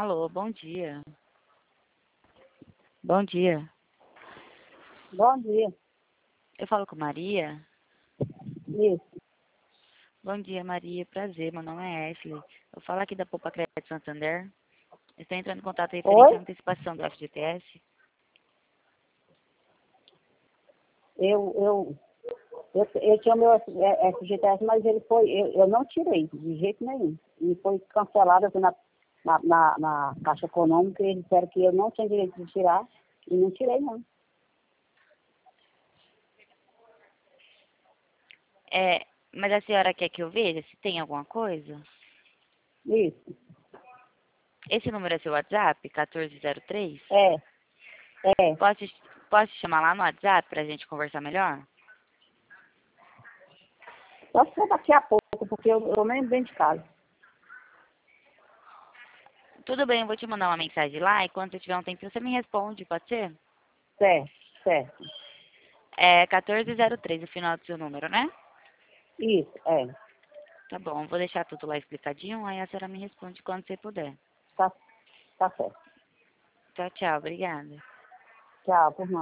Alô, bom dia. Bom dia. Bom dia. Eu falo com Maria? Isso. Bom dia, Maria. Prazer, meu nome é Ashley. Eu falo aqui da Poupa Crédito Santander. Estou entrando em contato referente à Oi? antecipação do FGTS. Eu tinha meu FGTS, mas ele foi, eu não tirei, de jeito nenhum. E foi cancelado aqui na Caixa Econômica, e eles disseram que eu não tinha direito de tirar, e não tirei não. Mas a senhora quer que eu veja se tem alguma coisa? Isso. Esse número é seu WhatsApp, 1403? É, é. Posso, posso te chamar lá no WhatsApp para a gente conversar melhor? Só se for daqui a pouco, porque eu nem dentro de casa. Tudo bem, eu vou te mandar uma mensagem lá e quando você tiver um tempinho você me responde, pode ser? Certo, certo. É 1403 o final do seu número, né? Isso, é. Tá bom, vou deixar tudo lá explicadinho, aí a senhora me responde quando você puder. Tá, tá certo. Tchau, tchau, obrigada. Tchau, por nada.